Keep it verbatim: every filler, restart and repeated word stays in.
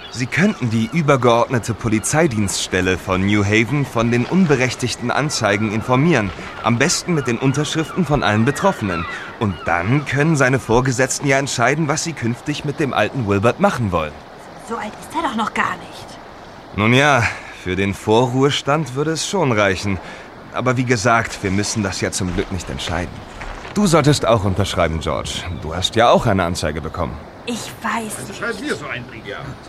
Sie könnten die übergeordnete Polizeidienststelle von New Haven von den unberechtigten Anzeigen informieren. Am besten mit den Unterschriften von allen Betroffenen. Und dann können seine Vorgesetzten ja entscheiden, was sie künftig mit dem alten Wilbert machen wollen. So alt ist er doch noch gar nicht. Nun ja, für den Vorruhestand würde es schon reichen. Aber wie gesagt, wir müssen das ja zum Glück nicht entscheiden. Du solltest auch unterschreiben, George. Du hast ja auch eine Anzeige bekommen. Ich weiß Also schreib mir so einen Brief. Ja.